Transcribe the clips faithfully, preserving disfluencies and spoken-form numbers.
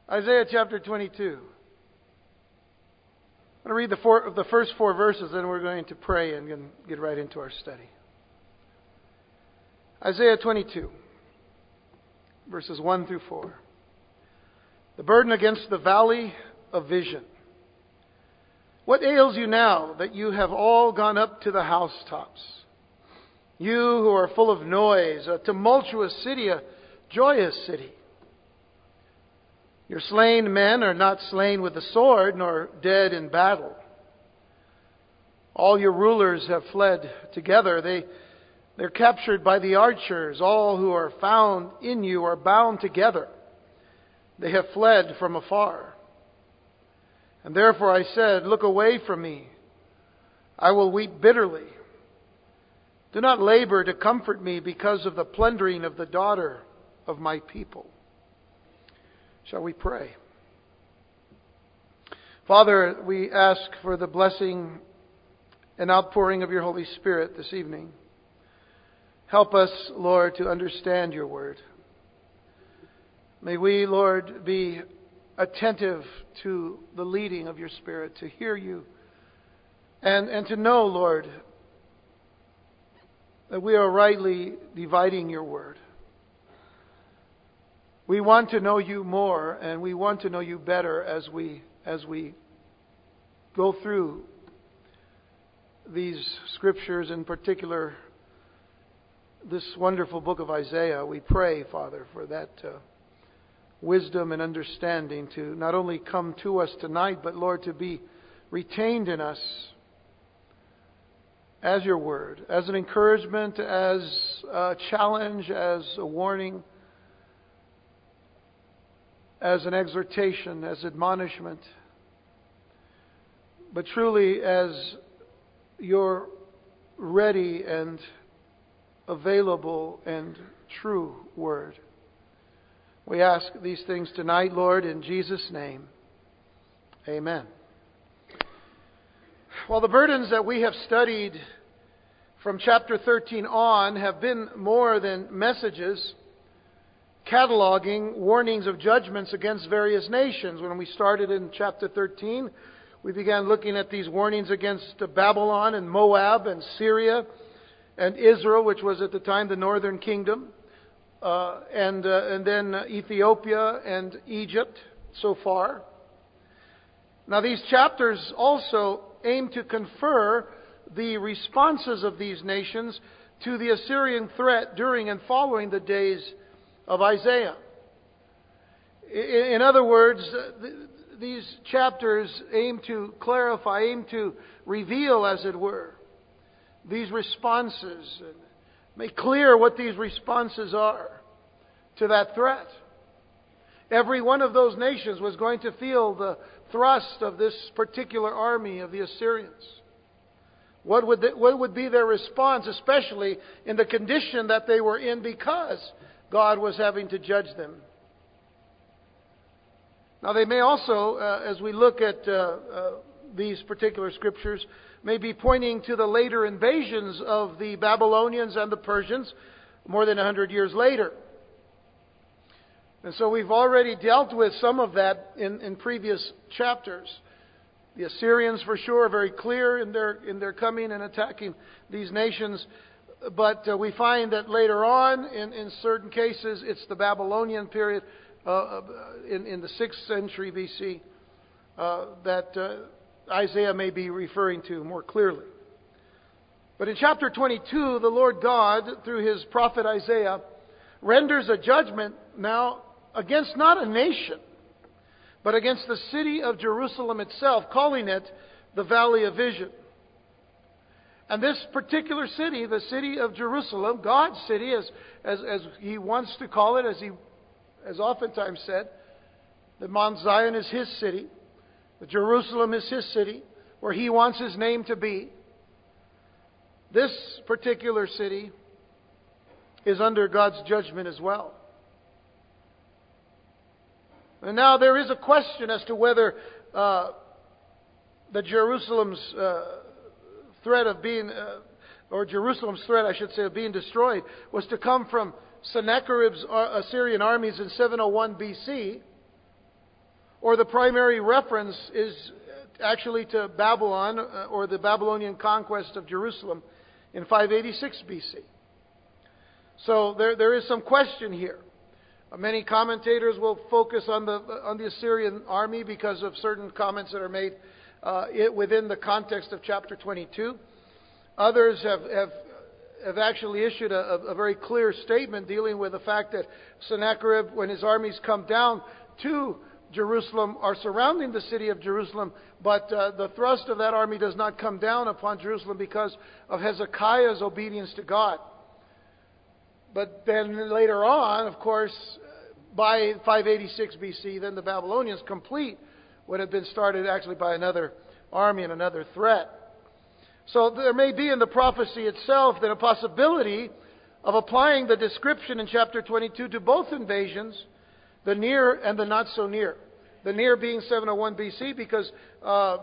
Isaiah chapter twenty-two. I'm going to read the, four, the first four verses, then we're going to pray and get right into our study. Isaiah twenty-two, verses one through four. The burden against the valley of vision. What ails you now that you have all gone up to the housetops? You who are full of noise, a tumultuous city, a joyous city. Your slain men are not slain with the sword, nor dead in battle. All your rulers have fled together. They, they're captured by the archers. All who are found in you are bound together. They have fled from afar. And therefore I said, look away from me. I will weep bitterly. Do not labor to comfort me because of the plundering of the daughter of my people. Shall we pray? Father, we ask for the blessing and outpouring of your Holy Spirit this evening. Help us, Lord, to understand your word. May we, Lord, be attentive to the leading of your Spirit, to hear you, and, and to know, Lord, that we are rightly dividing your word. We want to know you more, and we want to know you better as we as we go through these scriptures, in particular this wonderful book of Isaiah. We pray, Father, for that uh, wisdom and understanding to not only come to us tonight, but Lord, to be retained in us as your word, as an encouragement, as a challenge, as a warning, as an exhortation, as admonishment, but truly as your ready and available and true word. We ask these things tonight, Lord, in Jesus' name. Amen. Well, the burdens that we have studied from chapter thirteen on have been more than messages cataloging warnings of judgments against various nations. When we started in chapter thirteen, we began looking at these warnings against Babylon and Moab and Syria and Israel, which was at the time the northern kingdom, uh, and, uh, and then Ethiopia and Egypt so far. Now these chapters also aim to confer the responses of these nations to the Assyrian threat during and following the days of Isaiah. In other words, these chapters aim to clarify, aim to reveal, as it were, these responses, and make clear what these responses are to that threat. Every one of those nations was going to feel the thrust of this particular army of the Assyrians. What would, they, what would be their response, especially in the condition that they were in because God was having to judge them? Now they may also, uh, as we look at uh, uh, these particular scriptures, may be pointing to the later invasions of the Babylonians and the Persians more than a hundred years later. And so we've already dealt with some of that in, in previous chapters. The Assyrians, for sure, are very clear in their in their coming and attacking these nations. But uh, we find that later on, in, in certain cases, it's the Babylonian period uh, in, in the sixth century B C uh, that uh, Isaiah may be referring to more clearly. But in chapter twenty-two, the Lord God, through his prophet Isaiah, renders a judgment now against not a nation, but against the city of Jerusalem itself, calling it the Valley of Vision. And this particular city, the city of Jerusalem, God's city, as, as, as he wants to call it, as he has oftentimes said, that Mount Zion is his city, that Jerusalem is his city, where he wants his name to be. This particular city is under God's judgment as well. And now there is a question as to whether uh, the Jerusalem's uh, threat of being, uh, or Jerusalem's threat, I should say, of being destroyed, was to come from Sennacherib's Assyrian armies in seven oh one B C, or the primary reference is actually to Babylon, uh, or the Babylonian conquest of Jerusalem in five eighty-six B C. So there, there is some question here. Uh, many commentators will focus on the on the Assyrian army because of certain comments that are made uh, it, within the context of chapter twenty-two. Others have, have have actually issued a, a very clear statement dealing with the fact that Sennacherib, when his armies come down to Jerusalem, are surrounding the city of Jerusalem, but uh, the thrust of that army does not come down upon Jerusalem because of Hezekiah's obedience to God. But then later on, of course, by five eighty-six B C, then the Babylonians complete what had been started actually by another army and another threat. So there may be in the prophecy itself then a possibility of applying the description in chapter twenty-two to both invasions, the near and the not so near. The near being seven oh one B C because uh,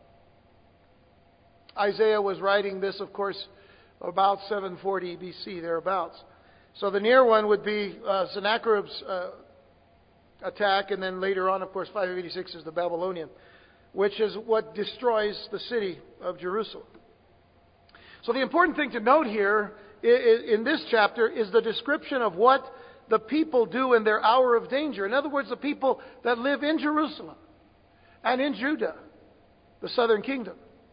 Isaiah was writing this, of course, about seven forty B C, thereabouts. So the near one would be uh, Sennacherib's uh, attack, and then later on, of course, five eighty-six is the Babylonian, which is what destroys the city of Jerusalem. So the important thing to note here in this chapter is the description of what the people do in their hour of danger. In other words, the people that live in Jerusalem and in Judah, the southern kingdom.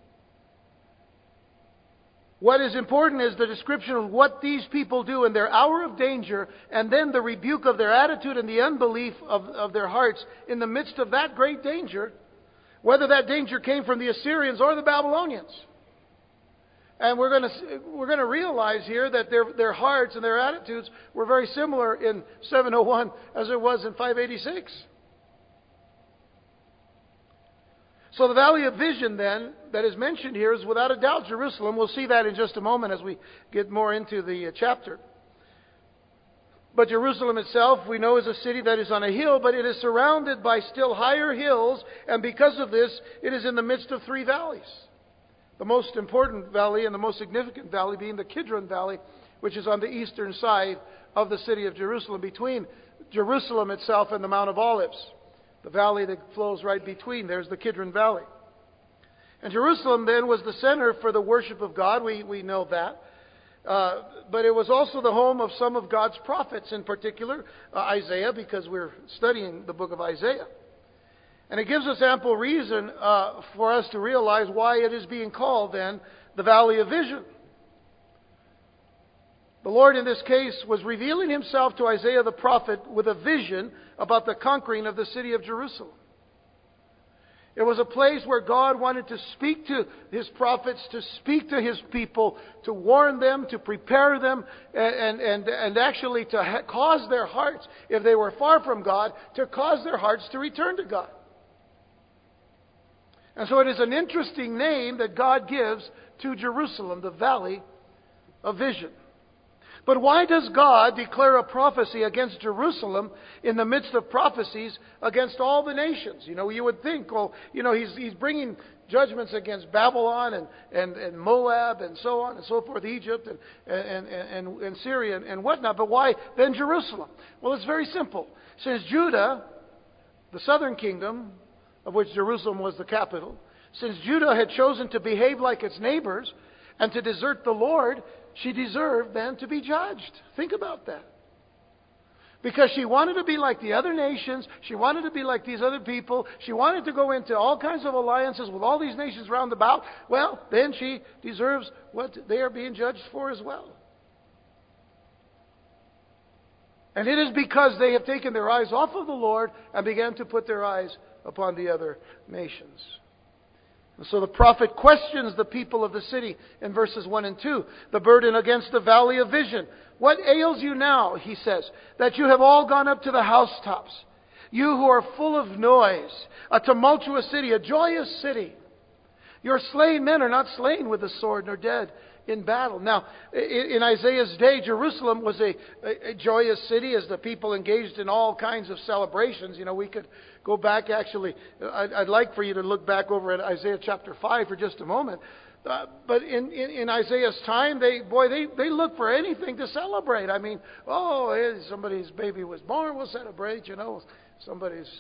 What is important is the description of what these people do in their hour of danger, and then the rebuke of their attitude and the unbelief of, of their hearts in the midst of that great danger, whether that danger came from the Assyrians or the Babylonians. And we're going to we're going to realize here that their their hearts and their attitudes were very similar in seven oh one as it was in five eighty-six. So the Valley of Vision then that is mentioned here is without a doubt Jerusalem. We'll see that in just a moment as we get more into the chapter. But Jerusalem itself, we know, is a city that is on a hill, but it is surrounded by still higher hills, and because of this, it is in the midst of three valleys. The most important valley and the most significant valley being the Kidron Valley, which is on the eastern side of the city of Jerusalem, between Jerusalem itself and the Mount of Olives. The valley that flows right between, there's the Kidron Valley. And Jerusalem then was the center for the worship of God, we, we know that. Uh, but it was also the home of some of God's prophets, in particular uh, Isaiah, because we're studying the book of Isaiah. And it gives us ample reason uh, for us to realize why it is being called then the Valley of Vision. The Lord in this case was revealing Himself to Isaiah the prophet with a vision about the conquering of the city of Jerusalem. It was a place where God wanted to speak to His prophets, to speak to His people, to warn them, to prepare them, and, and, and actually to ha- cause their hearts, if they were far from God, to cause their hearts to return to God. And so it is an interesting name that God gives to Jerusalem, the Valley of Vision. But why does God declare a prophecy against Jerusalem in the midst of prophecies against all the nations? You know, you would think, well, you know, He's, he's bringing judgments against Babylon and, and, and Moab and so on and so forth, Egypt and, and, and, and Syria and, and whatnot. But why then Jerusalem? Well, it's very simple. Since Judah, the southern kingdom, of which Jerusalem was the capital, since Judah had chosen to behave like its neighbors and to desert the Lord, she deserved then to be judged. Think about that. Because she wanted to be like the other nations, she wanted to be like these other people, she wanted to go into all kinds of alliances with all these nations round about, well, then she deserves what they are being judged for as well. And it is because they have taken their eyes off of the Lord and began to put their eyes upon the other nations. And so the prophet questions the people of the city in verses one and two. The burden against the Valley of Vision. What ails you now, he says, that you have all gone up to the housetops? You who are full of noise, a tumultuous city, a joyous city. Your slain men are not slain with the sword, nor dead in battle. Now, in Isaiah's day, Jerusalem was a, a, a joyous city as the people engaged in all kinds of celebrations. You know, we could go back actually. I'd, I'd like for you to look back over at Isaiah chapter five for just a moment. Uh, but in, in, in Isaiah's time, they boy, they, they look for anything to celebrate. I mean, oh, somebody's baby was born, we'll celebrate. You know, somebody's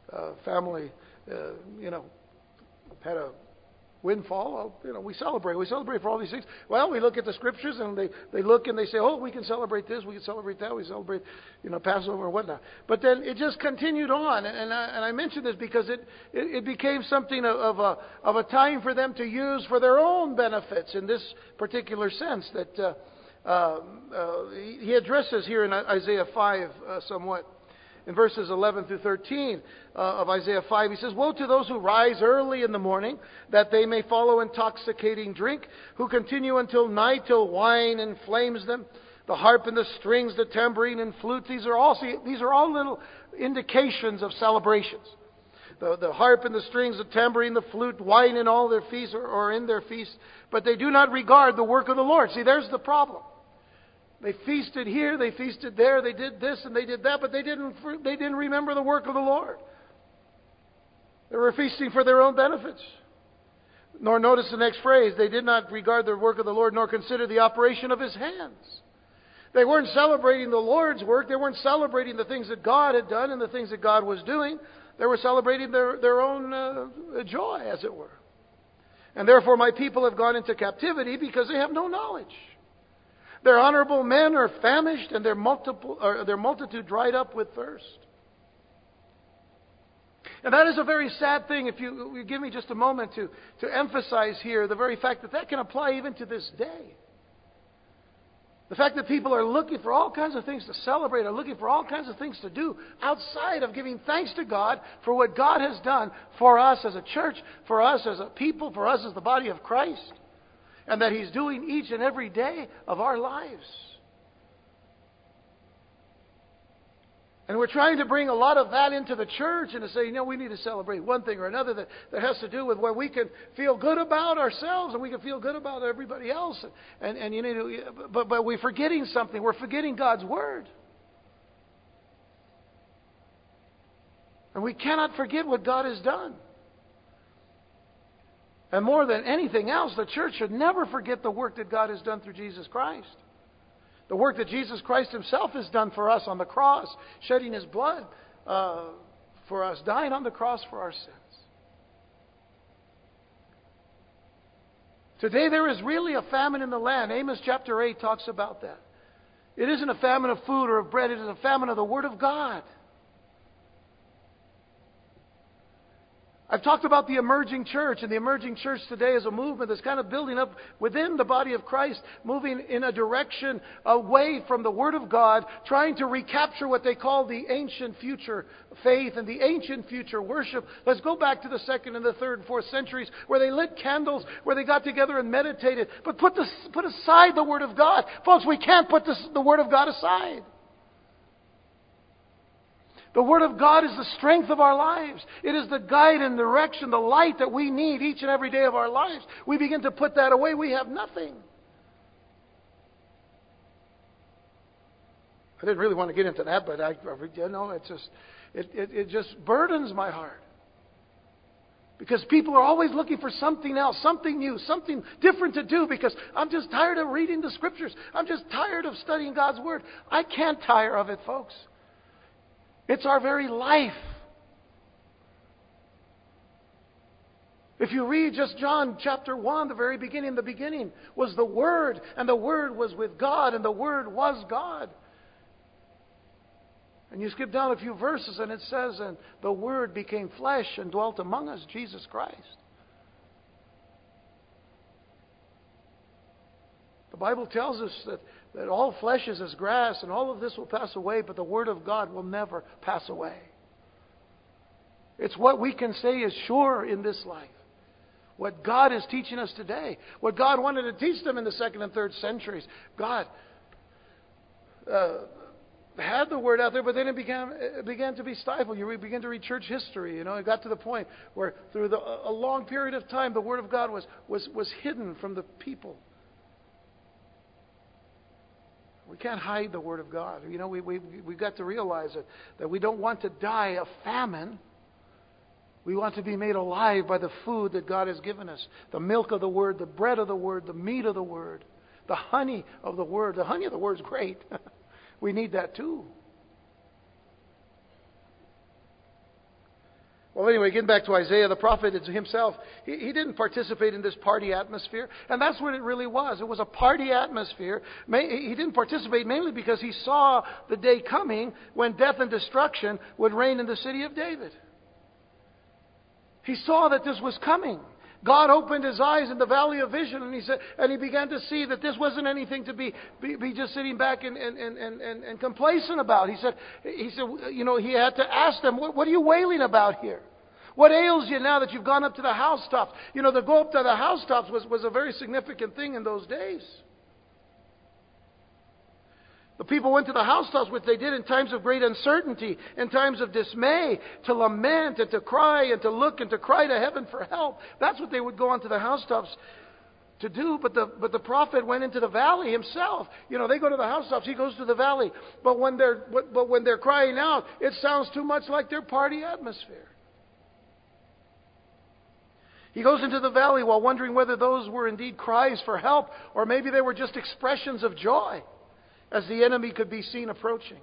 uh, family, uh, you know, had a windfall. Well, you know, we celebrate. We celebrate for all these things. Well, we look at the scriptures and they, they look and they say, oh, we can celebrate this, we can celebrate that, we celebrate, you know, Passover and whatnot. But then it just continued on, and, and, I, and I mention this because it, it, it became something of, of a of a time for them to use for their own benefits in this particular sense that uh, uh, uh, he addresses here in Isaiah five uh, somewhat. In verses eleven through thirteen uh, of Isaiah five, he says, woe to those who rise early in the morning, that they may follow intoxicating drink, who continue until night, till wine inflames them. The harp and the strings, the tambourine and flute, these are all, see, these are all little indications of celebrations. The, the harp and the strings, the tambourine, the flute, wine in all their feasts or, or in their feasts, but they do not regard the work of the Lord. See, there's the problem. They feasted here, they feasted there, they did this and they did that, but they didn't, they didn't remember the work of the Lord. They were feasting for their own benefits. Nor, notice the next phrase, they did not regard the work of the Lord, nor consider the operation of His hands. They weren't celebrating the Lord's work. They weren't celebrating the things that God had done and the things that God was doing. They were celebrating their, their own uh, joy, as it were. And therefore my people have gone into captivity because they have no knowledge. Their honorable men are famished, and their multiple, or their multitude dried up with thirst. And that is a very sad thing. If you, you give me just a moment to, to emphasize here the very fact that that can apply even to this day. The fact that people are looking for all kinds of things to celebrate, are looking for all kinds of things to do outside of giving thanks to God for what God has done for us as a church, for us as a people, for us as the body of Christ. And that He's doing each and every day of our lives. And we're trying to bring a lot of that into the church and to say, you know, we need to celebrate one thing or another that, that has to do with where we can feel good about ourselves and we can feel good about everybody else. And, and, and you know, but, but we're forgetting something. We're forgetting God's Word. And we cannot forget what God has done. And more than anything else, the church should never forget the work that God has done through Jesus Christ. The work that Jesus Christ Himself has done for us on the cross, shedding His blood uh, for us, dying on the cross for our sins. Today there is really a famine in the land. Amos chapter eight talks about that. It isn't a famine of food or of bread, it is a famine of the Word of God. I've talked about the emerging church, and the emerging church today is a movement that's kind of building up within the body of Christ, moving in a direction away from the Word of God, trying to recapture what they call the ancient future faith and the ancient future worship. Let's go back to the second and the third and fourth centuries where they lit candles, where they got together and meditated. But put, this, put aside the Word of God. Folks, we can't put this, the Word of God aside. The Word of God is the strength of our lives. It is the guide and direction, the light that we need each and every day of our lives. We begin to put that away, we have nothing. I didn't really want to get into that, but I, you know, it's just, it, it, it just burdens my heart. Because people are always looking for something else, something new, something different to do, because I'm just tired of reading the Scriptures. I'm just tired of studying God's Word. I can't tire of it, folks. It's our very life. If you read just John chapter one, the very beginning, the beginning was the Word, and the Word was with God, and the Word was God. And you skip down a few verses and it says, and the Word became flesh and dwelt among us, Jesus Christ. The Bible tells us that that all flesh is as grass, and all of this will pass away, but the Word of God will never pass away. It's what we can say is sure in this life. What God is teaching us today. What God wanted to teach them in the second and third centuries. God uh, had the Word out there, but then it began, it began to be stifled. You begin to read church history. You know, it got to the point where through the, a long period of time, the Word of God was, was, was hidden from the people. We can't hide the Word of God. You know, we, we, we've got to realize that, that we don't want to die of famine. We want to be made alive by the food that God has given us. The milk of the Word, the bread of the Word, the meat of the Word, the honey of the Word. The honey of the Word is great. We need that too. Well, anyway, getting back to Isaiah, the prophet himself, he, he didn't participate in this party atmosphere. And that's what it really was. It was a party atmosphere. He didn't participate mainly because he saw the day coming when death and destruction would reign in the city of David. He saw that this was coming. God opened his eyes in the valley of vision, and he said, and he began to see that this wasn't anything to be be, be just sitting back and, and, and, and, and complacent about. He said, he said, you know, he had to ask them, what, what are you wailing about here? What ails you now that you've gone up to the housetops? You know, to go up to the housetops was, was a very significant thing in those days. The people went to the housetops, which they did in times of great uncertainty, in times of dismay, to lament and to cry and to look and to cry to heaven for help. That's what they would go onto the housetops to do. But the but the prophet went into the valley himself. You know, they go to the housetops, he goes to the valley. But when they're but, but when they're crying out, it sounds too much like their party atmosphere. He goes into the valley while wondering whether those were indeed cries for help, or maybe they were just expressions of joy as the enemy could be seen approaching.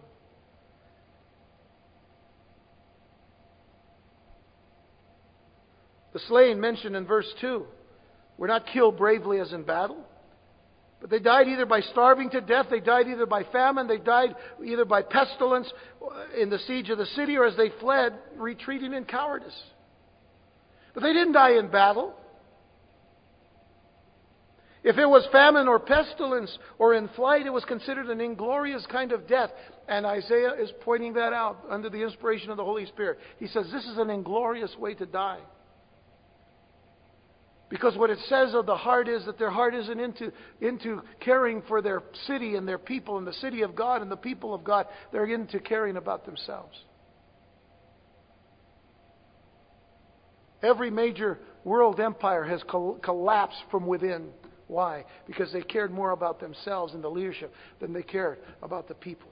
The slain mentioned in verse two were not killed bravely as in battle, but they died either by starving to death, they died either by famine, they died either by pestilence in the siege of the city, or as they fled, retreating in cowardice. But they didn't die in battle. If it was famine or pestilence or in flight, it was considered an inglorious kind of death. And Isaiah is pointing that out under the inspiration of the Holy Spirit. He says this is an inglorious way to die. Because what it says of the heart is that their heart isn't into, into caring for their city and their people and the city of God and the people of God. They're into caring about themselves. Every major world empire has col- collapsed from within. Why? Because they cared more about themselves and the leadership than they cared about the people.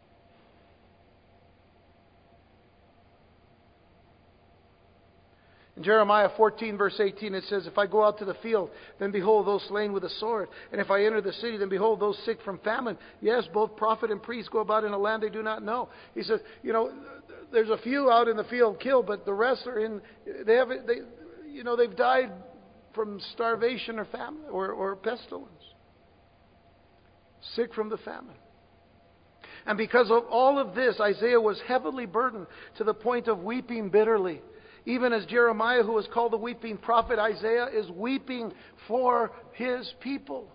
In Jeremiah fourteen, verse eighteen, it says, if I go out to the field, then behold those slain with a sword. And if I enter the city, then behold those sick from famine. Yes, both prophet and priest go about in a land they do not know. He says, you know, there's a few out in the field killed, but the rest are in, they have, they, you know, they've died from starvation or famine or, or pestilence. Sick from the famine. And because of all of this, Isaiah was heavily burdened to the point of weeping bitterly. Even as Jeremiah, who was called the weeping prophet, Isaiah is weeping for his people.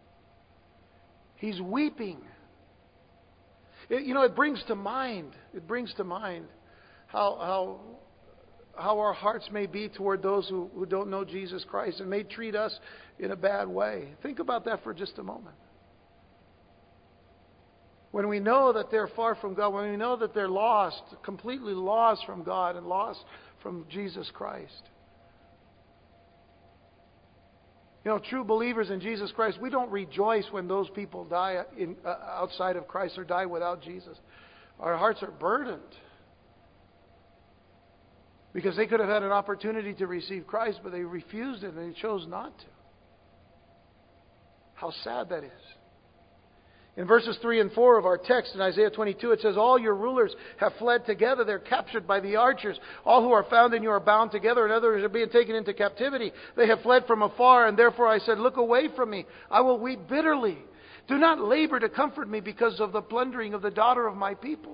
He's weeping. It, you know, it brings to mind, it brings to mind how how how our hearts may be toward those who, who don't know Jesus Christ and may treat us in a bad way. Think about that for just a moment. When we know that they're far from God, when we know that they're lost, completely lost from God and lost from Jesus Christ. You know, true believers in Jesus Christ, we don't rejoice when those people die in, uh, outside of Christ or die without Jesus. Our hearts are burdened because they could have had an opportunity to receive Christ, but they refused it and they chose not to. How sad that is. In verses three and four of our text in Isaiah twenty-two, it says, all your rulers have fled together. They're captured by the archers. All who are found in you are bound together, and others are being taken into captivity. They have fled from afar, and therefore I said, look away from me. I will weep bitterly. Do not labor to comfort me because of the plundering of the daughter of my people.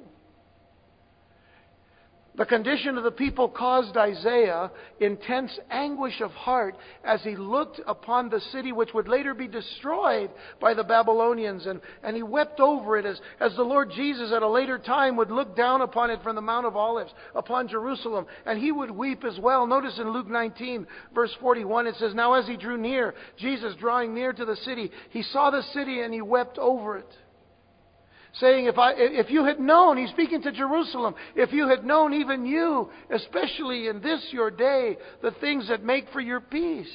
The condition of the people caused Isaiah intense anguish of heart as he looked upon the city which would later be destroyed by the Babylonians. And, and he wept over it as, as the Lord Jesus at a later time would look down upon it from the Mount of Olives, upon Jerusalem. And he would weep as well. Notice in Luke nineteen, verse forty-one, it says, now as he drew near, Jesus drawing near to the city, he saw the city and he wept over it. Saying, if I, if you had known, he's speaking to Jerusalem, if you had known, even you, especially in this your day, the things that make for your peace.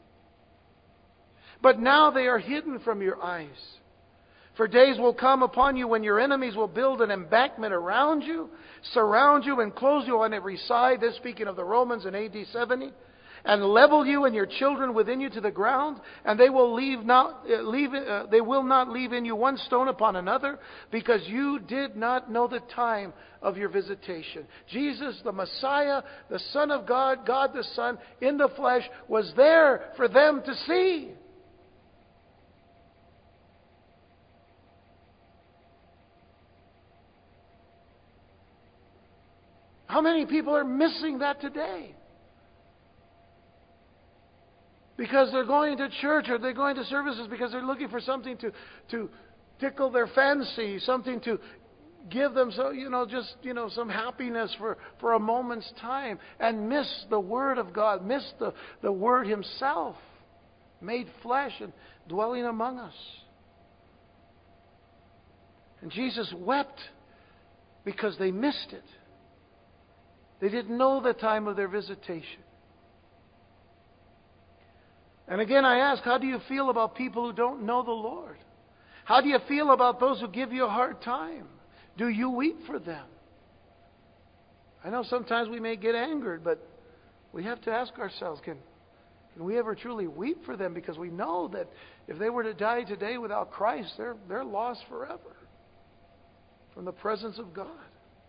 But now they are hidden from your eyes. For days will come upon you when your enemies will build an embankment around you, surround you, and close you on every side. This speaking of the Romans in A D seventy. and level you and your children within you to the ground, and they will leave not uh, leave uh, they will not leave in you one stone upon another, because you did not know the time of your visitation. Jesus, the Messiah, the Son of God, God the Son, in the flesh, was there for them to see. How many people are missing that today? Because they're going to church or they're going to services because they're looking for something to, to tickle their fancy, something to give them, so you know, just you know, some happiness for, for a moment's time, and miss the Word of God, miss the, the Word Himself, made flesh and dwelling among us. And Jesus wept because they missed it. They didn't know the time of their visitation. And again, I ask, how do you feel about people who don't know the Lord? How do you feel about those who give you a hard time? Do you weep for them? I know sometimes we may get angered, but we have to ask ourselves, can, can we ever truly weep for them? Because we know that if they were to die today without Christ, they're, they're lost forever from the presence of God.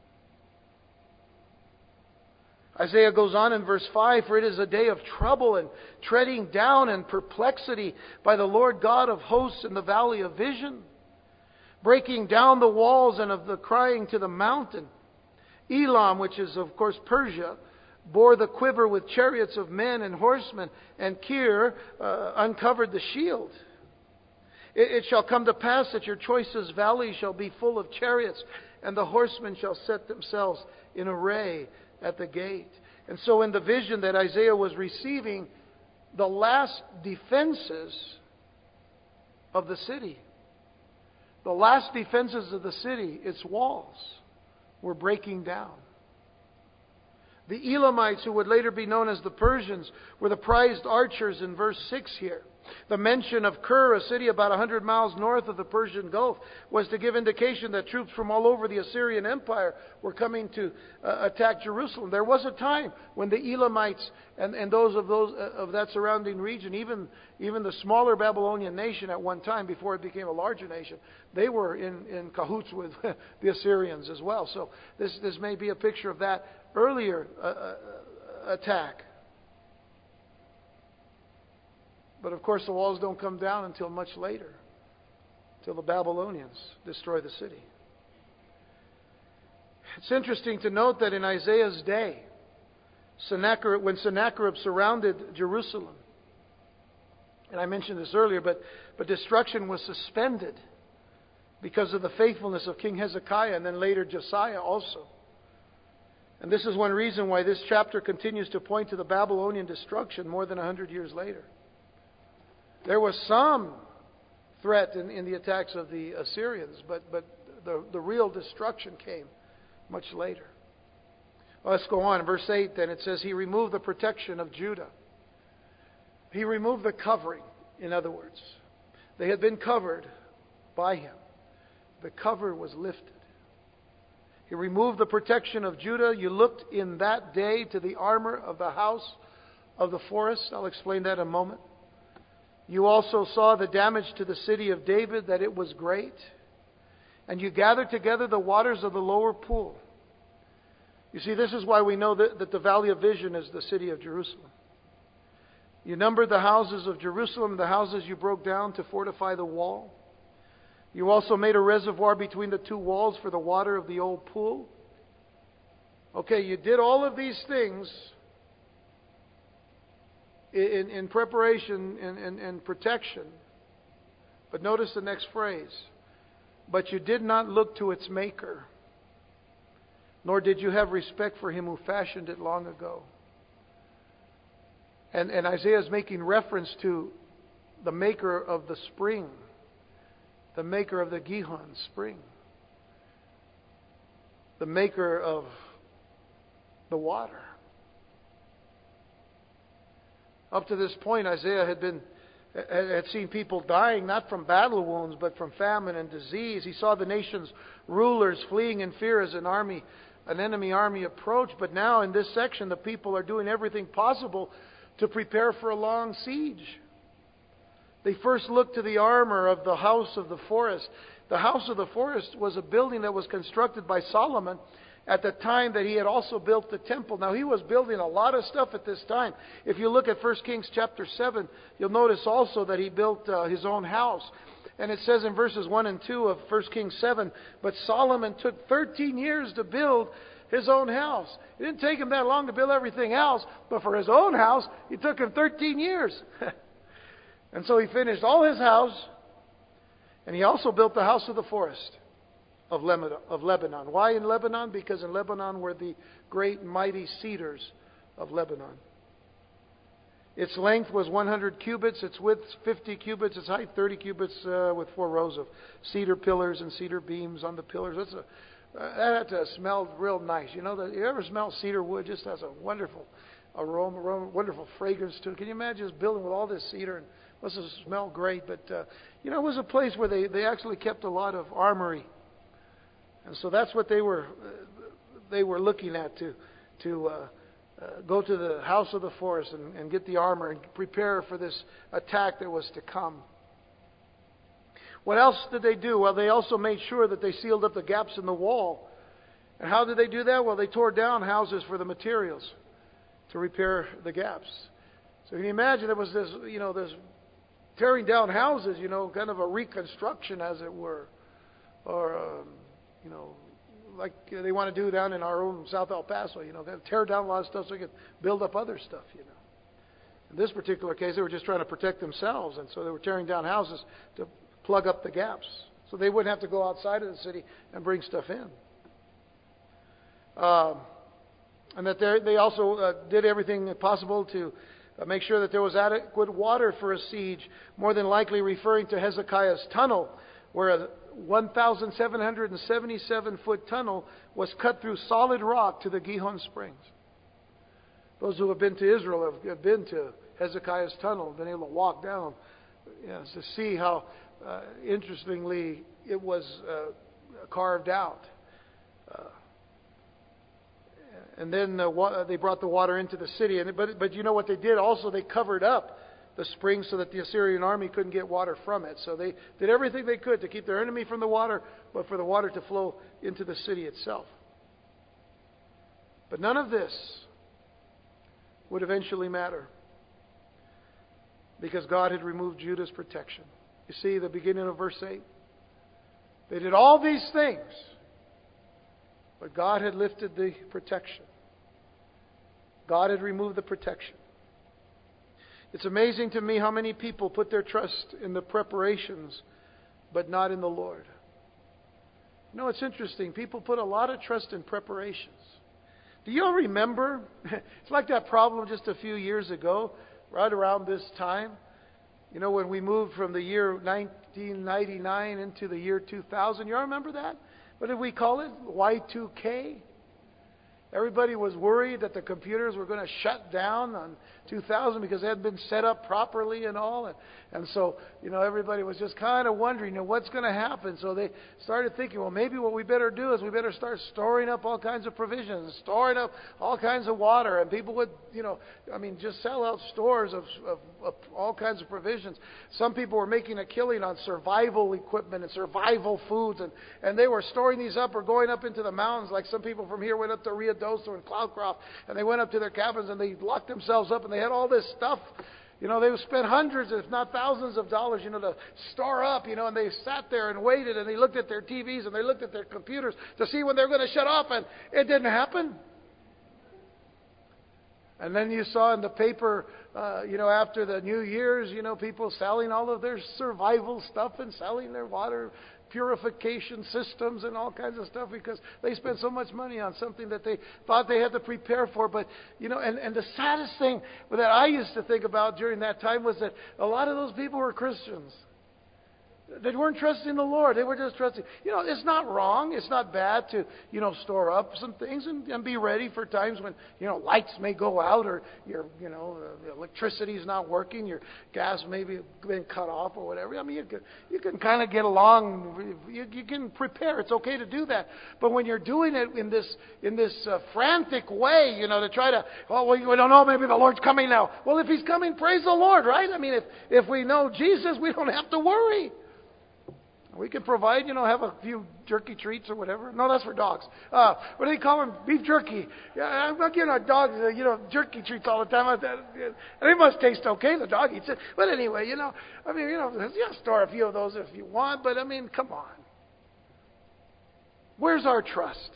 Isaiah goes on in verse five, for it is a day of trouble and treading down and perplexity by the Lord God of hosts in the valley of vision, breaking down the walls and of the crying to the mountain. Elam, which is of course Persia, bore the quiver with chariots of men and horsemen, and Kir uh, uncovered the shield. It, it shall come to pass that your choicest valley shall be full of chariots, and the horsemen shall set themselves in array at the gate. And so in the vision that Isaiah was receiving, the last defenses of the city, the last defenses of the city, its walls, were breaking down. The Elamites, who would later be known as the Persians, were the prized archers in verse six here. The mention of Kir, a city about one hundred miles north of the Persian Gulf, was to give indication that troops from all over the Assyrian Empire were coming to uh, attack Jerusalem. There was a time when the Elamites and, and those of those uh, of that surrounding region, even even the smaller Babylonian nation at one time, before it became a larger nation, they were in, in cahoots with the Assyrians as well. So this this may be a picture of that earlier uh, uh, attack. But of course the walls don't come down until much later, until the Babylonians destroy the city. It's interesting to note that in Isaiah's day, Sennacherib, when Sennacherib surrounded Jerusalem, and I mentioned this earlier, but, but destruction was suspended because of the faithfulness of King Hezekiah and then later Josiah also. And this is one reason why this chapter continues to point to the Babylonian destruction more than a hundred years later. There was some threat in, in the attacks of the Assyrians, but, but the, the real destruction came much later. Well, let's go on. In verse eight then it says, He removed the protection of Judah. He removed the covering, in other words. They had been covered by Him. The cover was lifted. He removed the protection of Judah. You looked in that day to the armor of the house of the forest. I'll explain that in a moment. You also saw the damage to the city of David, that it was great. And you gathered together the waters of the lower pool. You see, this is why we know that, that the Valley of Vision is the city of Jerusalem. You numbered the houses of Jerusalem, the houses you broke down to fortify the wall. You also made a reservoir between the two walls for the water of the old pool. Okay, you did all of these things in, in preparation and, and, and protection. But notice the next phrase. But you did not look to its maker, nor did you have respect for Him who fashioned it long ago. And, and Isaiah is making reference to the maker of the spring, the maker of the Gihon spring, the maker of the water. Up to this point, Isaiah had been had seen people dying, not from battle wounds, but from famine and disease. He saw the nation's rulers fleeing in fear as an army, an enemy army approached. But now in this section, the people are doing everything possible to prepare for a long siege. They first looked to the armor of the house of the forest. The house of the forest was a building that was constructed by Solomon at the time that he had also built the temple. Now, he was building a lot of stuff at this time. If you look at First Kings chapter seven, you'll notice also that he built uh, his own house. And it says in verses one and two of First Kings seven, but Solomon took thirteen years to build his own house. It didn't take him that long to build everything else, but for his own house, it took him thirteen years. And so he finished all his house, and he also built the house of the forest of Lebanon. Why in Lebanon? Because in Lebanon were the great mighty cedars of Lebanon. Its length was one hundred cubits, its width fifty cubits, its height thirty cubits, uh, with four rows of cedar pillars and cedar beams on the pillars. That's a, uh, that had to smell real nice. You know, the, you ever smell cedar wood? Just has a wonderful aroma, aroma, wonderful fragrance to it. Can you imagine this building with all this cedar? And it must have smelled great. But, uh, you know, it was a place where they, they actually kept a lot of armory. And so that's what they were uh, they were looking at, to to uh, uh, go to the house of the forest and, and get the armor and prepare for this attack that was to come. What else did they do? Well, they also made sure that they sealed up the gaps in the wall. And how did they do that? Well, they tore down houses for the materials to repair the gaps. So can you imagine there was this, you know, this tearing down houses, you know, kind of a reconstruction, as it were, or um, you know, like they want to do down in our own South El Paso. You know, they tear down a lot of stuff so they can build up other stuff. You know, in this particular case, they were just trying to protect themselves, and so they were tearing down houses to plug up the gaps, so they wouldn't have to go outside of the city and bring stuff in. Um, and that they also uh, did everything possible to uh, make sure that there was adequate water for a siege, more than likely referring to Hezekiah's tunnel, where a one thousand seven hundred seventy-seven foot tunnel was cut through solid rock to the Gihon Springs. Those who have been to Israel have, have been to Hezekiah's tunnel, been able to walk down, you know, to see how, uh, interestingly, it was uh, carved out. Uh, and then uh, wa- they brought the water into the city. And but but you know what they did? Also, they covered up the spring so that the Assyrian army couldn't get water from it. So they did everything they could to keep their enemy from the water, but for the water to flow into the city itself. But none of this would eventually matter, because God had removed Judah's protection. You see the beginning of verse eight? They did all these things, but God had lifted the protection. God had removed the protection. It's amazing to me how many people put their trust in the preparations, but not in the Lord. You know, it's interesting. People put a lot of trust in preparations. Do you all remember? It's like that problem just a few years ago, right around this time. You know, when we moved from the year nineteen ninety-nine into the year two thousand. You all remember that? What did we call it? Y two K? Everybody was worried that the computers were going to shut down on two thousand because they hadn't been set up properly and all. And, and so, you know, everybody was just kind of wondering, you know, what's going to happen. So they started thinking, well, maybe what we better do is we better start storing up all kinds of provisions, storing up all kinds of water. And people would, you know, I mean, just sell out stores of, of, of all kinds of provisions. Some people were making a killing on survival equipment and survival foods. And, and they were storing these up or going up into the mountains. Like some people from here went up to Rio Doso and Cloudcroft, and they went up to their cabins and they locked themselves up, and they had all this stuff. You know, they would spend hundreds, if not thousands of dollars, you know, to store up, you know, and they sat there and waited, and they looked at their T Vs and they looked at their computers to see when they were going to shut off, and it didn't happen. And then you saw in the paper, uh, you know, after the New Year's, you know, people selling all of their survival stuff and selling their water purification systems and all kinds of stuff because they spent so much money on something that they thought they had to prepare for. But, you know, and, and the saddest thing that I used to think about during that time was that a lot of those people were Christians. They weren't trusting the Lord. They were just trusting. You know, it's not wrong. It's not bad to, you know, store up some things and, and be ready for times when, you know, lights may go out or your, you know, the electricity is not working, your gas may be been cut off or whatever. I mean, you can, you can kind of get along. You, you can prepare. It's okay to do that. But when you're doing it in this in this uh, frantic way, you know, to try to, oh, well, we don't know, maybe the Lord's coming now. Well, if He's coming, praise the Lord, right? I mean, if if we know Jesus, we don't have to worry. We can provide, you know, have a few jerky treats or whatever. No, that's for dogs. Uh, what do they call them? Beef jerky. Yeah, I'm not giving our dogs, uh, you know, jerky treats all the time. And they must taste okay. The dog eats it. But anyway, you know, I mean, you know, yeah, store a few of those if you want. But I mean, come on. Where's our trust?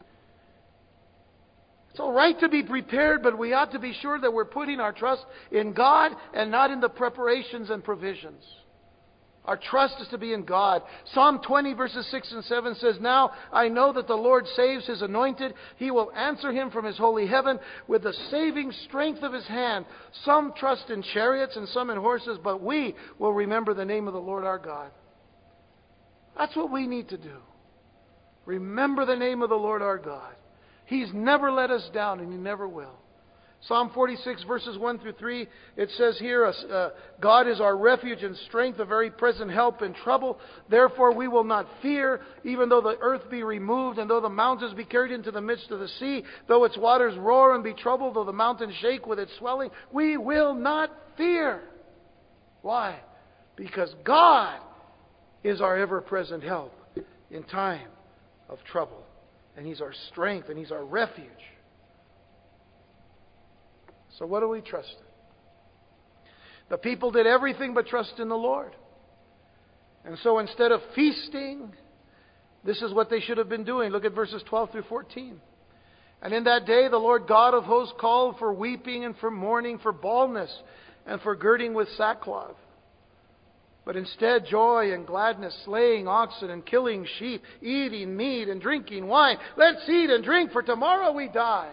It's all right to be prepared, but we ought to be sure that we're putting our trust in God and not in the preparations and provisions. Our trust is to be in God. Psalm twenty verses six and seven says, "Now I know that the Lord saves His anointed. He will answer him from His holy heaven with the saving strength of His hand. Some trust in chariots and some in horses, but we will remember the name of the Lord our God." That's what we need to do. Remember the name of the Lord our God. He's never let us down, and He never will. Psalm forty-six verses one through three, it says here, uh, God is our refuge and strength, a very present help in trouble. Therefore we will not fear, even though the earth be removed, and though the mountains be carried into the midst of the sea, though its waters roar and be troubled, though the mountains shake with its swelling, we will not fear. Why? Because God is our ever-present help in time of trouble. And He's our strength, and He's our refuge. So what do we trust in? The people did everything but trust in the Lord. And so instead of feasting, this is what they should have been doing. Look at verses twelve through fourteen. "And in that day the Lord God of hosts called for weeping and for mourning, for baldness and for girding with sackcloth. But instead joy and gladness, slaying oxen and killing sheep, eating meat and drinking wine. Let's eat and drink, for tomorrow we die.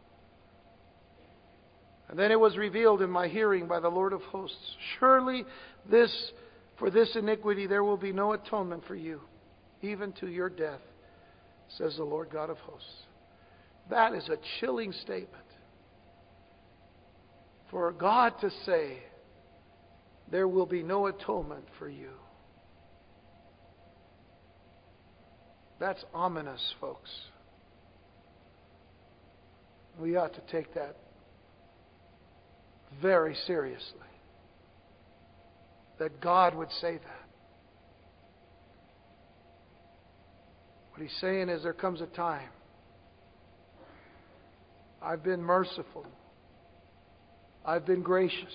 And then it was revealed in my hearing by the Lord of hosts, surely this, for this iniquity there will be no atonement for you, even to your death, says the Lord God of hosts." That is a chilling statement. For God to say, there will be no atonement for you. That's ominous, folks. We ought to take that very seriously. That God would say that. What He's saying is there comes a time. I've been merciful. I've been gracious.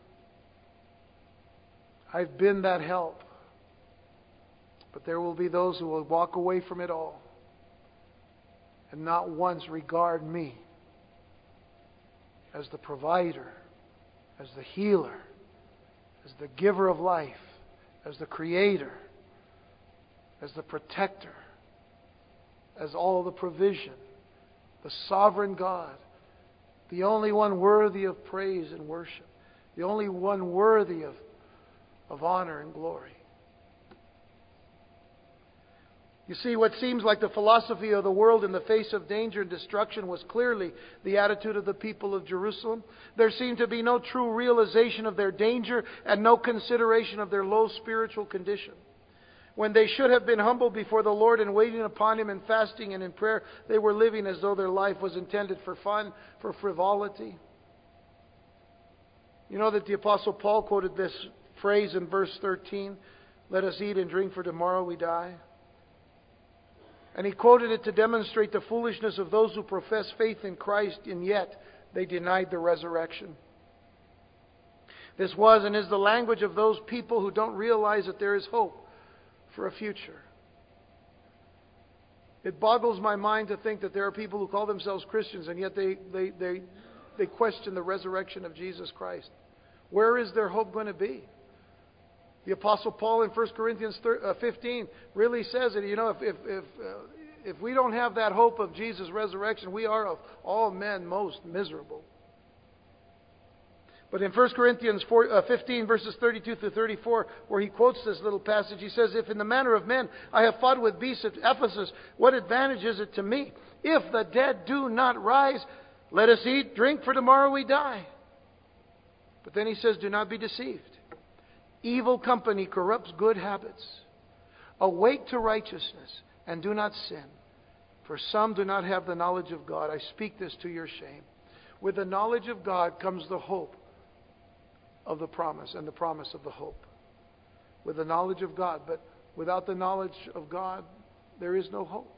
I've been that help. But there will be those who will walk away from it all and not once regard me as the provider, as the healer, as the giver of life, as the creator, as the protector, as all the provision, the sovereign God, the only one worthy of praise and worship, the only one worthy of, of honor and glory. You see, what seems like the philosophy of the world in the face of danger and destruction was clearly the attitude of the people of Jerusalem. There seemed to be no true realization of their danger and no consideration of their low spiritual condition. When they should have been humble before the Lord and waiting upon Him in fasting and in prayer, they were living as though their life was intended for fun, for frivolity. You know that the Apostle Paul quoted this phrase in verse thirteen, "Let us eat and drink, for tomorrow we die." And he quoted it to demonstrate the foolishness of those who profess faith in Christ, and yet they denied the resurrection. This was and is the language of those people who don't realize that there is hope for a future. It boggles my mind to think that there are people who call themselves Christians, and yet they, they, they, they question the resurrection of Jesus Christ. Where is their hope going to be? The Apostle Paul in First Corinthians fifteen really says it. You know, if if if, uh, if we don't have that hope of Jesus' resurrection, we are of all men most miserable. But in First Corinthians fifteen, verses thirty-two through thirty-four, where he quotes this little passage, he says, "If in the manner of men I have fought with beasts at Ephesus, what advantage is it to me? If the dead do not rise, let us eat, drink, for tomorrow we die." But then he says, "Do not be deceived. Evil company corrupts good habits. Awake to righteousness, and do not sin. For some do not have the knowledge of God. I speak this to your shame." With the knowledge of God comes the hope of the promise, and the promise of the hope. With the knowledge of God. But without the knowledge of God, there is no hope.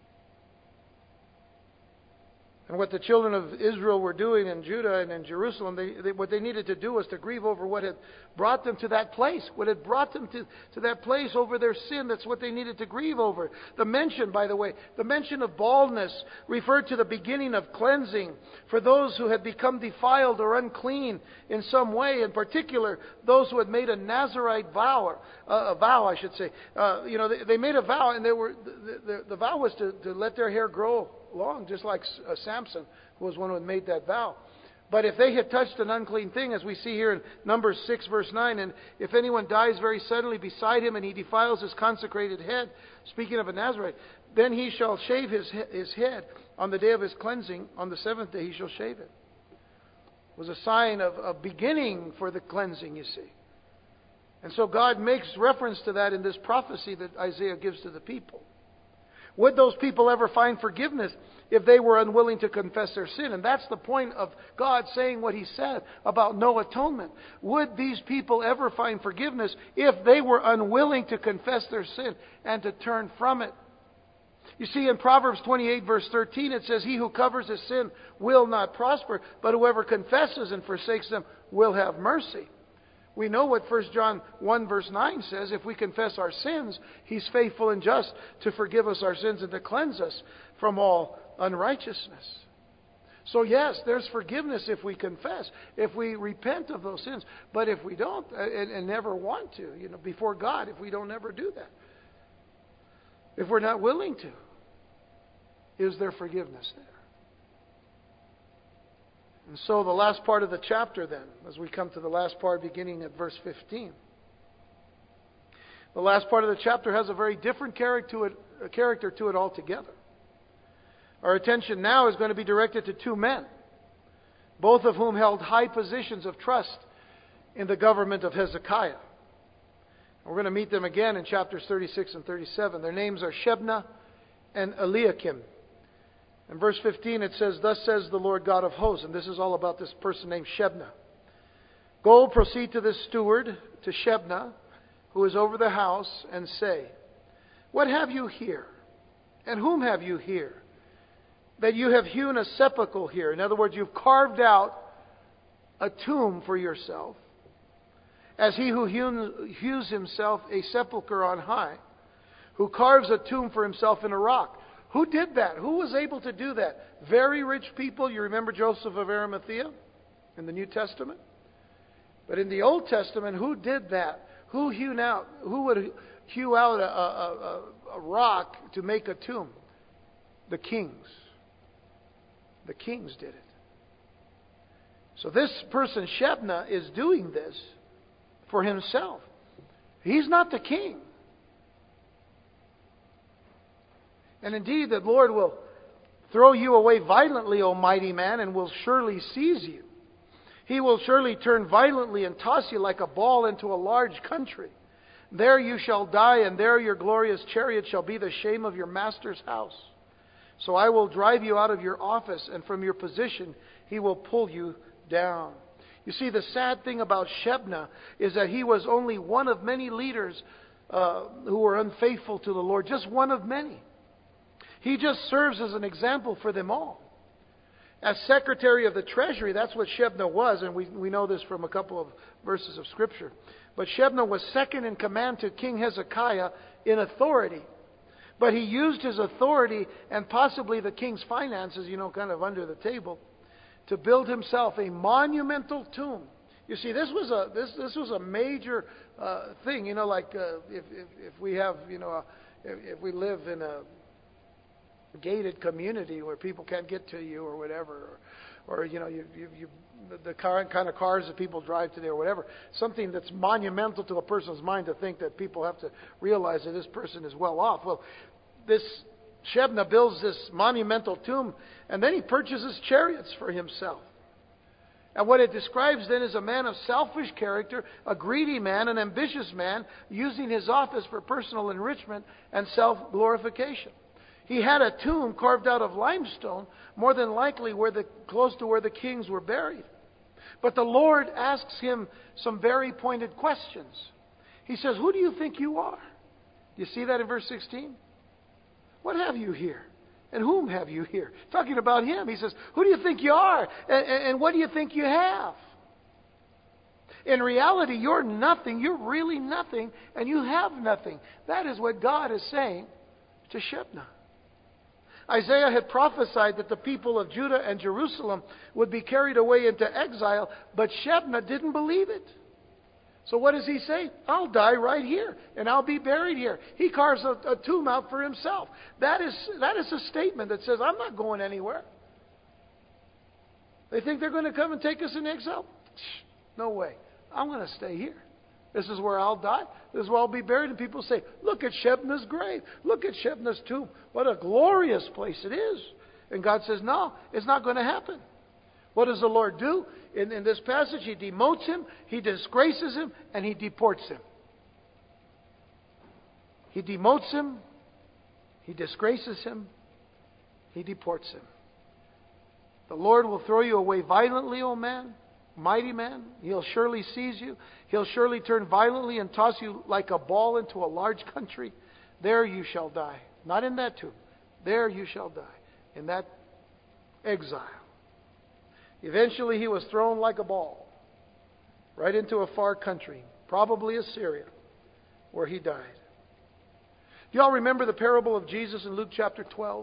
And what the children of Israel were doing in Judah and in Jerusalem, they, they, what they needed to do was to grieve over what had brought them to that place. What had brought them to, to that place over their sin. That's what they needed to grieve over. The mention, by the way, the mention of baldness referred to the beginning of cleansing for those who had become defiled or unclean in some way. In particular, those who had made a Nazirite vow, or, uh, a vow, I should say. Uh, you know, they, they made a vow, and they were the, the, the vow was to, to let their hair grow long, just like uh, Samson, who was one who had made that vow. But if they had touched an unclean thing, as we see here in Numbers six, verse nine, "And if anyone dies very suddenly beside him, and he defiles his consecrated head," speaking of a Nazarite, "then he shall shave his, his head on the day of his cleansing. On the seventh day he shall shave it." It was a sign of a beginning for the cleansing, you see. And so God makes reference to that in this prophecy that Isaiah gives to the people. Would those people ever find forgiveness if they were unwilling to confess their sin? And that's the point of God saying what He said about no atonement. Would these people ever find forgiveness if they were unwilling to confess their sin and to turn from it? You see, in Proverbs twenty-eight, verse thirteen, it says, "He who covers his sin will not prosper, but whoever confesses and forsakes them will have mercy." We know what First John one verse nine says. If we confess our sins, He's faithful and just to forgive us our sins and to cleanse us from all unrighteousness. So yes, there's forgiveness if we confess, if we repent of those sins. But if we don't, and, and never want to, you know, before God, if we don't ever do that, if we're not willing to, is there forgiveness there? And so the last part of the chapter then, as we come to the last part beginning at verse fifteen. The last part of the chapter has a very different character to it, a character to it altogether. Our attention now is going to be directed to two men, both of whom held high positions of trust in the government of Hezekiah. We're going to meet them again in chapters thirty-six and thirty-seven. Their names are Shebna and Eliakim. In verse fifteen it says, "Thus says the Lord God of hosts," and this is all about this person named Shebna. "Go, proceed to this steward, to Shebna, who is over the house, and say, What have you here? And whom have you here? That you have hewn a sepulchre here." In other words, you've carved out a tomb for yourself, "as he who hewn, hews himself a sepulchre on high, who carves a tomb for himself in a rock." Who did that? Who was able to do that? Very rich people. You remember Joseph of Arimathea in the New Testament? But in the Old Testament, who did that? Who hewn out? Who would hew out a, a, a, a rock to make a tomb? The kings. The kings did it. So this person, Shebna, is doing this for himself. He's not the king. And indeed, the Lord will throw you away violently, O mighty man, and will surely seize you. He will surely turn violently and toss you like a ball into a large country. There you shall die, and there your glorious chariot shall be the shame of your master's house. So I will drive you out of your office, and from your position he will pull you down. You see, the sad thing about Shebna is that he was only one of many leaders uh, who were unfaithful to the Lord. Just one of many. He just serves as an example for them all. As Secretary of the Treasury, that's what Shebna was, and we, we know this from a couple of verses of Scripture. But Shebna was second in command to King Hezekiah in authority. But he used his authority and possibly the king's finances, you know, kind of under the table, to build himself a monumental tomb. You see, this was a this this was a major uh, thing. You know, like uh, if, if if we have, you know, a, if, if we live in a gated community where people can't get to you or whatever, or, or you know, you, you, you, the car, kind of cars that people drive today or whatever. Something that's monumental to a person's mind to think that people have to realize that this person is well off. Well, this Shebna builds this monumental tomb, and then he purchases chariots for himself. And what it describes then is a man of selfish character, a greedy man, an ambitious man, using his office for personal enrichment and self-glorification. He had a tomb carved out of limestone, more than likely where the, close to where the kings were buried. But the Lord asks him some very pointed questions. He says, "Who do you think you are?" Do you see that in verse sixteen? "What have you here? And whom have you here?" Talking about him. He says, "Who do you think you are? And, and, and what do you think you have?" In reality, you're nothing. You're really nothing. And you have nothing. That is what God is saying to Shebna. Isaiah had prophesied that the people of Judah and Jerusalem would be carried away into exile, but Shebna didn't believe it. So what does he say? "I'll die right here, and I'll be buried here." He carves a, a tomb out for himself. That is, that is a statement that says, I'm not going anywhere. They think they're going to come and take us in exile? No way. I'm going to stay here. This is where I'll die. This is where I'll be buried. And people say, "Look at Shebna's grave. Look at Shebna's tomb. What a glorious place it is." And God says, no, it's not going to happen. What does the Lord do? In, in this passage, He demotes him, He disgraces him, and He deports him. He demotes him, He disgraces him, He deports him. The Lord will throw you away violently, O man, mighty man. He'll surely seize you. He'll surely turn violently and toss you like a ball into a large country. There you shall die. Not in that tomb. There you shall die. In that exile. Eventually he was thrown like a ball right into a far country, probably Assyria, where he died. Do you all remember the parable of Jesus in Luke chapter twelve?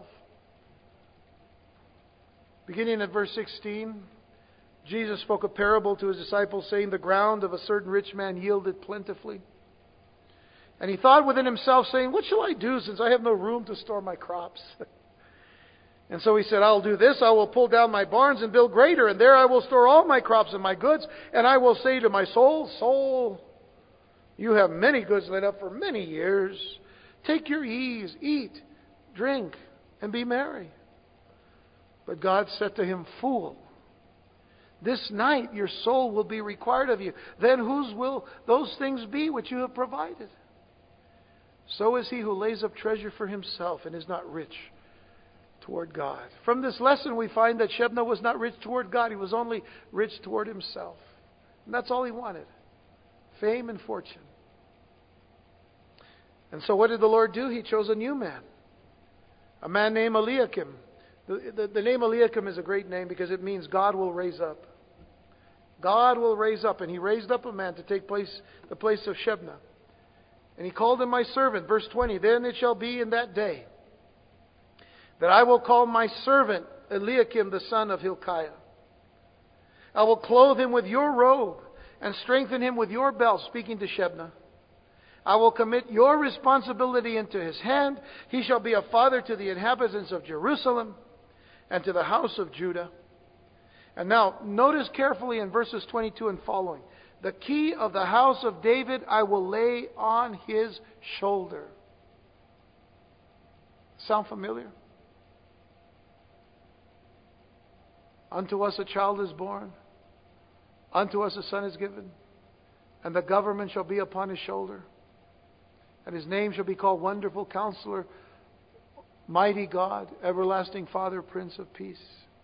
Beginning at verse sixteen, Jesus spoke a parable to His disciples, saying, "The ground of a certain rich man yielded plentifully. And he thought within himself, saying, What shall I do, since I have no room to store my crops?" And so he said, "I'll do this. I will pull down my barns and build greater, and there I will store all my crops and my goods. And I will say to my soul, Soul, you have many goods laid up for many years. Take your ease, eat, drink, and be merry." But God said to him, "Fool, this night your soul will be required of you. Then whose will those things be which you have provided? So is he who lays up treasure for himself and is not rich toward God." From this lesson we find that Shebna was not rich toward God. He was only rich toward himself. And that's all he wanted. Fame and fortune. And so what did the Lord do? He chose a new man. A man named Eliakim. The, the, the name Eliakim is a great name because it means God will raise up. God will raise up. And He raised up a man to take place the place of Shebna. And He called him my servant. Verse twenty, "Then it shall be in that day that I will call my servant Eliakim the son of Hilkiah. I will clothe him with your robe and strengthen him with your belt," speaking to Shebna. "I will commit your responsibility into his hand. He shall be a father to the inhabitants of Jerusalem and to the house of Judah." And now, notice carefully in verses twenty-two and following. "The key of the house of David I will lay on his shoulder." Sound familiar? "Unto us a child is born, unto us a son is given, and the government shall be upon his shoulder. And his name shall be called Wonderful Counselor, Mighty God, Everlasting Father, Prince of Peace.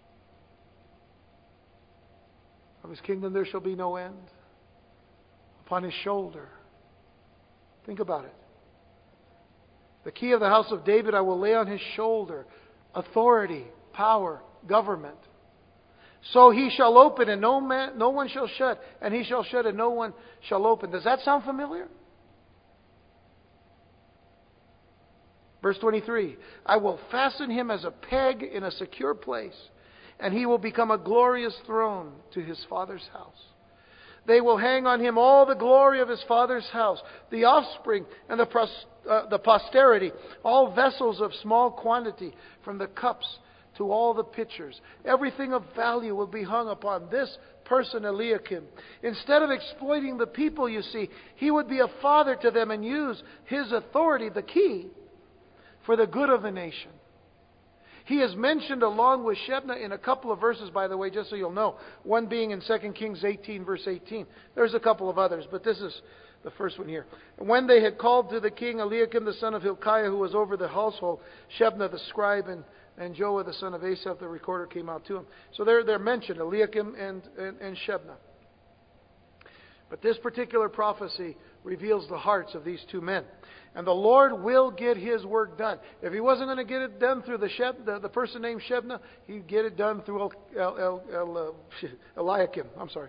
Of his kingdom there shall be no end. Upon his shoulder." Think about it. "The key of the house of David I will lay on his shoulder." Authority, power, government. "So he shall open and no man, no one shall shut, and he shall shut and no one shall open." Does that sound familiar? Verse twenty-three, "I will fasten him as a peg in a secure place, and he will become a glorious throne to his father's house. They will hang on him all the glory of his father's house, the offspring and the, pros- uh, the posterity, all vessels of small quantity, from the cups to all the pitchers. Everything of value will be hung upon this person, Eliakim. Instead of exploiting the people, you see, he would be a father to them and use his authority, the key, for the good of the nation. He is mentioned along with Shebna in a couple of verses, by the way, just so you'll know. One being in Second Kings eighteen, verse eighteen. There's a couple of others, but this is the first one here. And when they had called to the king Eliakim, the son of Hilkiah, who was over the household, Shebna the scribe, and, and Joah, the son of Asaph, the recorder, came out to him. So they're, they're mentioned, Eliakim and, and, and Shebna. But this particular prophecy reveals the hearts of these two men. And the Lord will get His work done. If He wasn't going to get it done through the, Sheb, the, the person named Shebna, He'd get it done through El, El, El, El, uh, Eliakim. I'm sorry.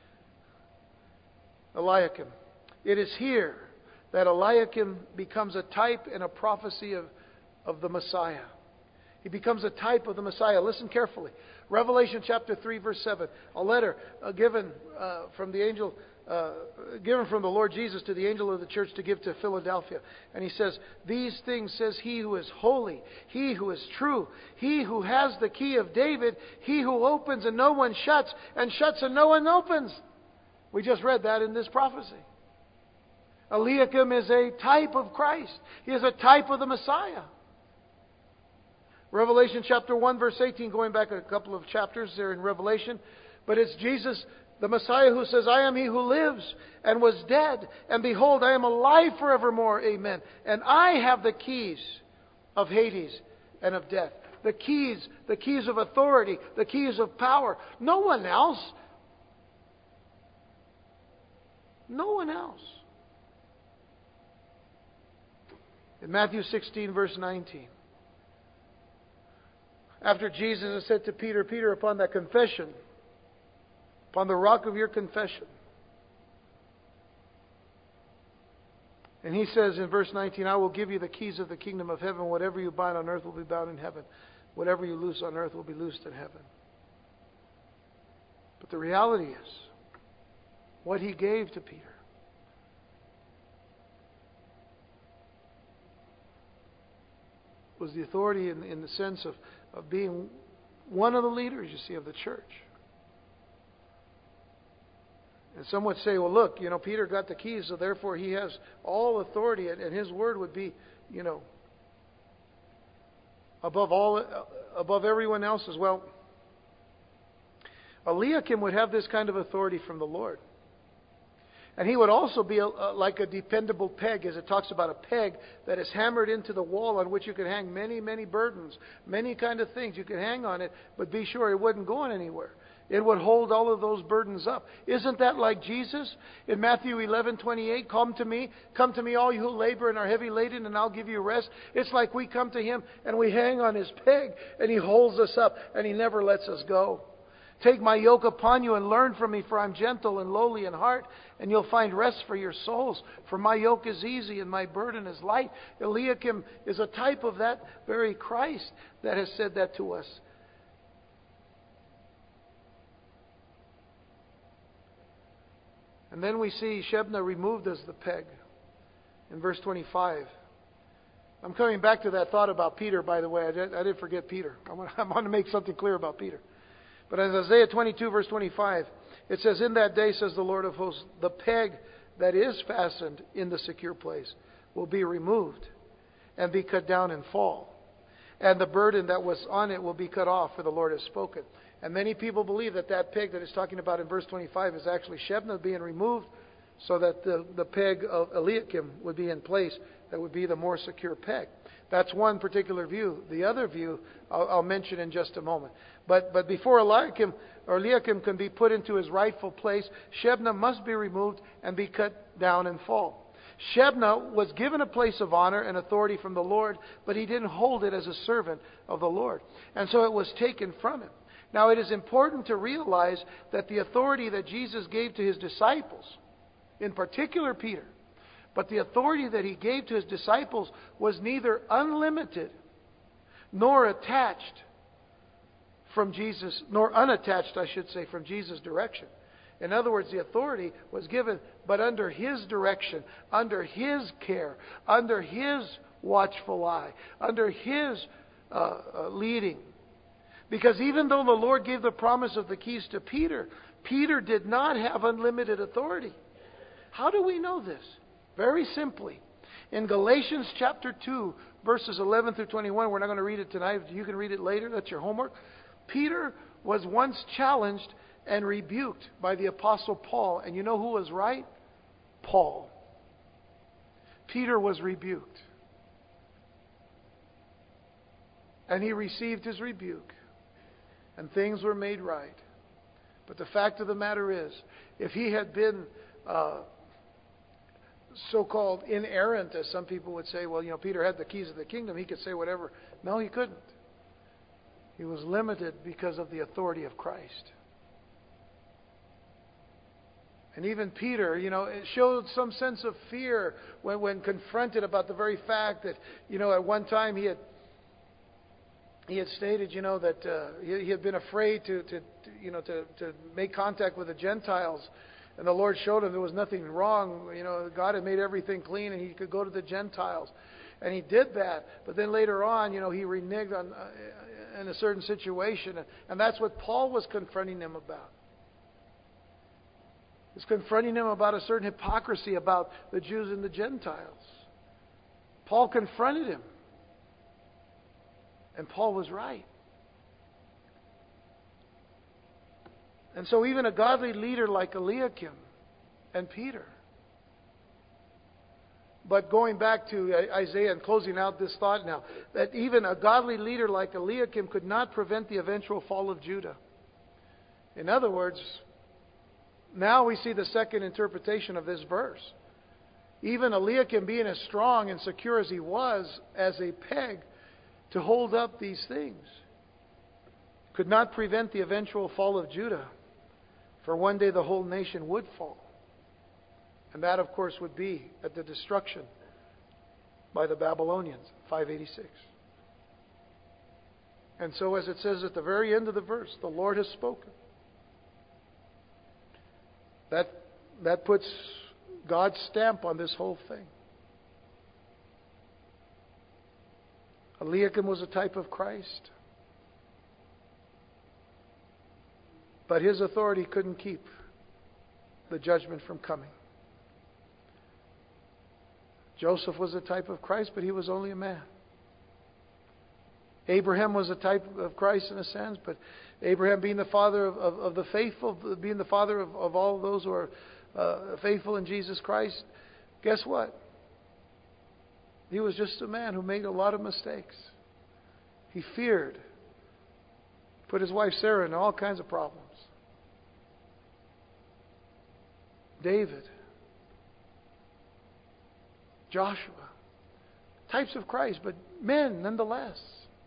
Eliakim. It is here that Eliakim becomes a type and a prophecy of, of the Messiah. He becomes a type of the Messiah. Listen carefully. Revelation chapter three, verse seven. A letter uh, given uh, from the angel Uh, given from the Lord Jesus to the angel of the church to give to Philadelphia. And he says, these things says he who is holy, he who is true, he who has the key of David, he who opens and no one shuts, and shuts and no one opens. We just read that in this prophecy. Eliakim is a type of Christ. He is a type of the Messiah. Revelation chapter one, verse eighteen, going back a couple of chapters there in Revelation. But it's Jesus, the Messiah, who says, I am He who lives and was dead, and behold, I am alive forevermore. Amen. And I have the keys of Hades and of death. The keys, the keys of authority, the keys of power. No one else. No one else. In Matthew sixteen, verse nineteen. After Jesus has said to Peter, Peter, upon that confession, upon the rock of your confession. And he says in verse nineteen, I will give you the keys of the kingdom of heaven. Whatever you bind on earth will be bound in heaven. Whatever you loose on earth will be loosed in heaven. But the reality is, what he gave to Peter was the authority in, in the sense of, of being one of the leaders, you see, of the church. And some would say, well, look, you know, Peter got the keys, so therefore he has all authority, and, and his word would be, you know, above all, above everyone else's. Well, Eliakim would have this kind of authority from the Lord. And he would also be a, a, like a dependable peg, as it talks about a peg that is hammered into the wall on which you could hang many, many burdens, many kind of things. You could hang on it, but be sure it wasn't going anywhere. It would hold all of those burdens up. Isn't that like Jesus? In Matthew eleven twenty-eight, come to me, come to me all you who labor and are heavy laden, and I'll give you rest. It's like we come to Him and we hang on His peg, and He holds us up, and He never lets us go. Take my yoke upon you and learn from me, for I'm gentle and lowly in heart, and you'll find rest for your souls. For my yoke is easy and my burden is light. Eliakim is a type of that very Christ that has said that to us. And then we see Shebna removed as the peg in verse twenty-five. I'm coming back to that thought about Peter, by the way. I, did, I didn't forget Peter. I want, I want to make something clear about Peter. But in Isaiah twenty-two, verse twenty-five, it says, in that day, says the Lord of hosts, the peg that is fastened in the secure place will be removed and be cut down and fall. And the burden that was on it will be cut off, for the Lord has spoken. And many people believe that that peg that it's talking about in verse twenty-five is actually Shebna being removed, so that the, the peg of Eliakim would be in place. That would be the more secure peg. That's one particular view. The other view I'll, I'll mention in just a moment. But but before Eliakim or Eliakim can be put into his rightful place, Shebna must be removed and be cut down and fall. Shebna was given a place of honor and authority from the Lord, but he didn't hold it as a servant of the Lord. And so it was taken from him. Now, it is important to realize that the authority that Jesus gave to His disciples, in particular Peter, but the authority that He gave to His disciples was neither unlimited nor attached from Jesus, nor unattached, I should say, from Jesus' direction. In other words, the authority was given, but under His direction, under His care, under His watchful eye, under His uh, uh, leading. Because even though the Lord gave the promise of the keys to Peter, Peter did not have unlimited authority. How do we know this? Very simply. In Galatians chapter two, verses eleven through twenty-one, we're not going to read it tonight. You can read it later. That's your homework. Peter was once challenged and rebuked by the Apostle Paul. And you know who was right? Paul. Peter was rebuked. And he received his rebuke. And things were made right. But the fact of the matter is, if he had been uh, so-called inerrant, as some people would say, well, you know, Peter had the keys of the kingdom, he could say whatever. No, he couldn't. He was limited because of the authority of Christ. And even Peter, you know, it showed some sense of fear when, when confronted about the very fact that, you know, at one time he had He had stated, you know, that uh, he, he had been afraid to, to, to you know, to, to make contact with the Gentiles, and the Lord showed him there was nothing wrong. You know, God had made everything clean, and he could go to the Gentiles, and he did that. But then later on, you know, he reneged on uh, in a certain situation, and that's what Paul was confronting him about. He was confronting him about a certain hypocrisy about the Jews and the Gentiles. Paul confronted him. And Paul was right. And so even a godly leader like Eliakim and Peter. But going back to Isaiah and closing out this thought now, that even a godly leader like Eliakim could not prevent the eventual fall of Judah. In other words, now we see the second interpretation of this verse. Even Eliakim, being as strong and secure as he was as a peg to hold up these things, could not prevent the eventual fall of Judah. For one day the whole nation would fall. And that, of course, would be at the destruction by the Babylonians, five eighty-six. And so, as it says at the very end of the verse, the Lord has spoken. That, that puts God's stamp on this whole thing. Eliakim was a type of Christ. But his authority couldn't keep the judgment from coming. Joseph was a type of Christ, but he was only a man. Abraham was a type of Christ in a sense, but Abraham being the father of, of, of the faithful, being the father of, of all those who are uh, faithful in Jesus Christ, guess what? He was just a man who made a lot of mistakes. He feared. Put his wife Sarah in all kinds of problems. David. Joshua. Types of Christ, but men nonetheless.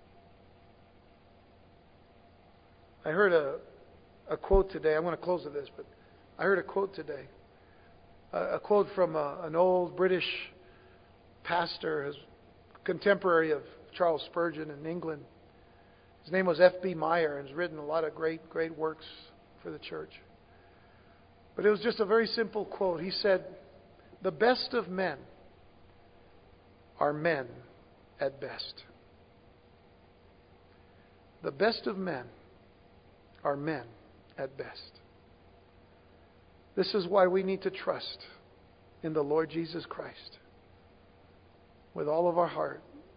I heard a, a quote today. I'm going to close with this, but I heard a quote today. A, a quote from a, an old British pastor, his contemporary of Charles Spurgeon in England. His name was F B Meyer, and has written a lot of great, great works for the church. But it was just a very simple quote. He said, "The best of men are men at best. The best of men are men at best." This is why we need to trust in the Lord Jesus Christ with all of our heart.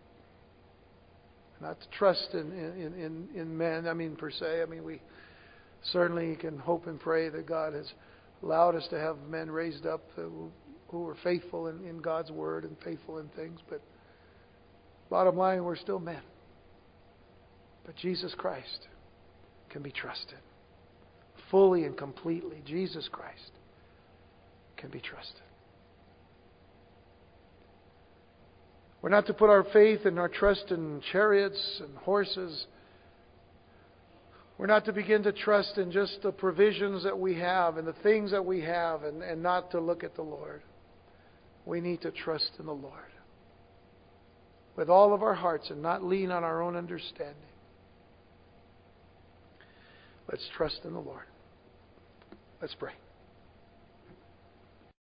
Not to trust in, in, in, in men, I mean, per se. I mean, we certainly can hope and pray that God has allowed us to have men raised up who, who are faithful in, in God's Word and faithful in things. But bottom line, we're still men. But Jesus Christ can be trusted. Fully and completely, Jesus Christ can be trusted. We're not to put our faith and our trust in chariots and horses. We're not to begin to trust in just the provisions that we have and the things that we have and, and not to look at the Lord. We need to trust in the Lord with all of our hearts and not lean on our own understanding. Let's trust in the Lord. Let's pray.